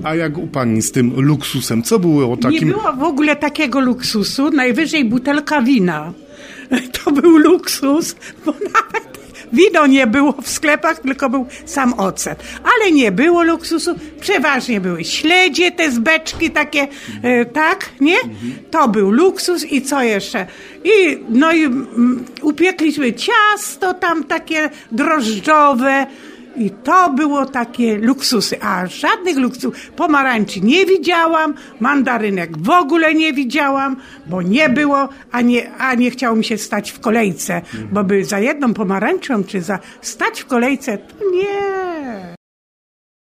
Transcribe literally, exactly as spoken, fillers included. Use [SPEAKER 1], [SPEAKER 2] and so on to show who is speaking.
[SPEAKER 1] A jak u pani z tym luksusem? Co było takim...
[SPEAKER 2] Nie było w ogóle takiego luksusu, najwyżej butelka wina. To był luksus, bo nawet wino nie było w sklepach, tylko był sam ocet. Ale nie było luksusu, przeważnie były śledzie, te z beczki takie, e, tak, nie? To był luksus i co jeszcze? I, no i mm, upiekliśmy ciasto tam takie drożdżowe, i to było takie luksusy, a żadnych luksusów. Pomarańczy nie widziałam, mandarynek w ogóle nie widziałam, bo nie było, a nie, a nie chciało mi się stać w kolejce, bo by za jedną pomarańczą, czy za stać w kolejce, to nie.